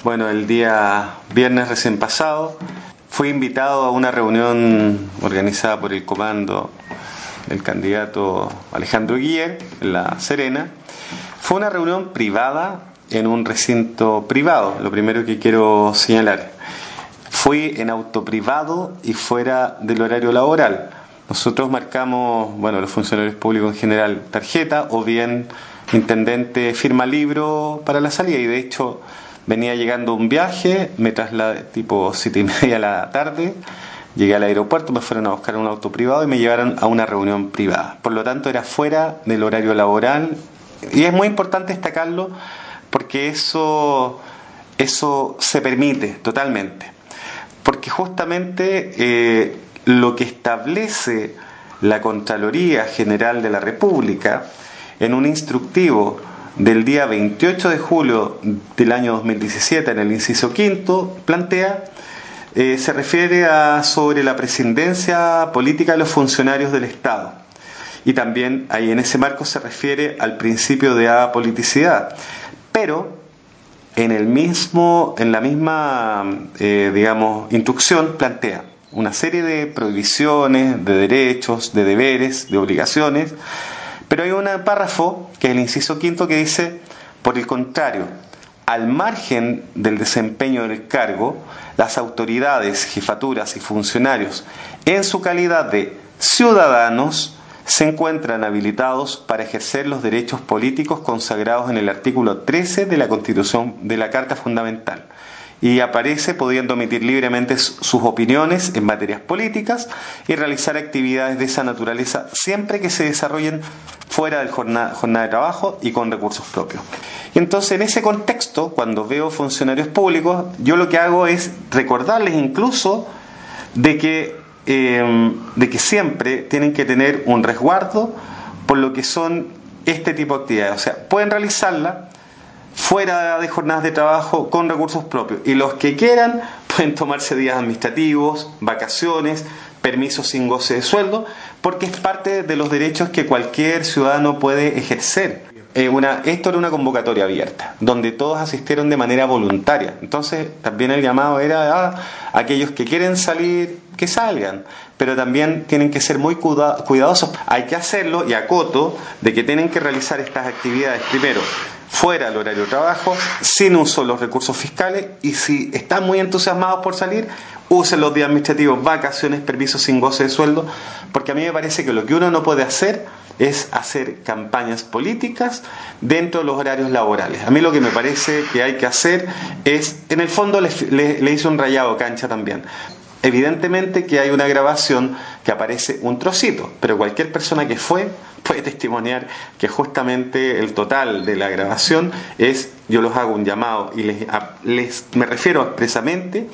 Bueno, el día viernes recién pasado fui invitado a una reunión organizada por el comando del candidato Alejandro Guiller en La Serena. Fue una reunión privada en un recinto privado, lo primero que quiero señalar. Fui en auto privado y fuera del horario laboral. Nosotros marcamos, bueno, los funcionarios públicos en general, tarjeta o bien intendente firma libro para la salida, y de hecho venía llegando un viaje, me trasladé tipo 7:30 de la tarde, llegué al aeropuerto, me fueron a buscar un auto privado y me llevaron a una reunión privada. Por lo tanto, era fuera del horario laboral, y es muy importante destacarlo porque eso se permite totalmente. Porque justamente lo que establece la Contraloría General de la República en un instructivo del día 28 de julio del año 2017, en el inciso quinto, plantea, se refiere a sobre la presidencia política de los funcionarios del Estado. Y también ahí en ese marco se refiere al principio de apoliticidad. Pero en la misma instrucción plantea una serie de prohibiciones, de derechos, de deberes, de obligaciones, pero hay un párrafo, que es el inciso quinto, que dice: por el contrario, al margen del desempeño del cargo, las autoridades, jefaturas y funcionarios, en su calidad de ciudadanos, se encuentran habilitados para ejercer los derechos políticos consagrados en el artículo 13 de la Constitución de la Carta Fundamental. Y aparece pudiendo emitir libremente sus opiniones en materias políticas y realizar actividades de esa naturaleza siempre que se desarrollen fuera del jornada de trabajo y con recursos propios. Y entonces, en ese contexto, cuando veo funcionarios públicos, yo lo que hago es recordarles incluso de que siempre tienen que tener un resguardo por lo que son este tipo de actividades. O sea, pueden realizarla fuera de jornadas de trabajo con recursos propios, y los que quieran pueden tomarse días administrativos, vacaciones, permisos sin goce de sueldo, porque es parte de los derechos que cualquier ciudadano puede ejercer. Esto era una convocatoria abierta, donde todos asistieron de manera voluntaria. Entonces, también el llamado era a aquellos que quieren salir, que salgan, pero también tienen que ser muy cuidadosos. Hay que hacerlo, y acoto, de que tienen que realizar estas actividades primero fuera del horario de trabajo, sin uso de los recursos fiscales, y si están muy entusiasmados por salir, usen los días administrativos, vacaciones, permisos sin goce de sueldo, porque a mí me parece que lo que uno no puede hacer es hacer campañas políticas dentro de los horarios laborales. A mí lo que me parece que hay que hacer es, en el fondo le hice un rayado cancha también. Evidentemente que hay una grabación que aparece un trocito, pero cualquier persona que puede testimoniar que justamente el total de la grabación yo los hago un llamado y me refiero expresamente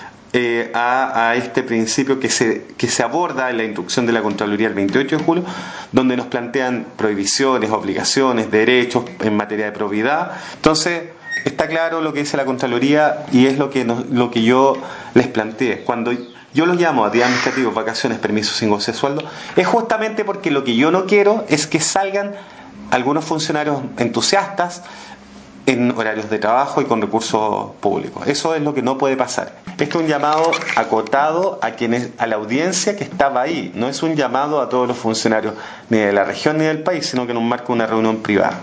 a este principio que se aborda en la instrucción de la Contraloría el 28 de julio, donde nos plantean prohibiciones, obligaciones, derechos en materia de probidad. Entonces, está claro lo que dice la Contraloría, y es lo que yo les planteé. Cuando yo los llamo a días administrativos, vacaciones, permisos sin goce de sueldo, es justamente porque lo que yo no quiero es que salgan algunos funcionarios entusiastas en horarios de trabajo y con recursos públicos. Eso es lo que no puede pasar. Esto es un llamado acotado a la audiencia que estaba ahí. No es un llamado a todos los funcionarios ni de la región ni del país, sino que en un marco de una reunión privada.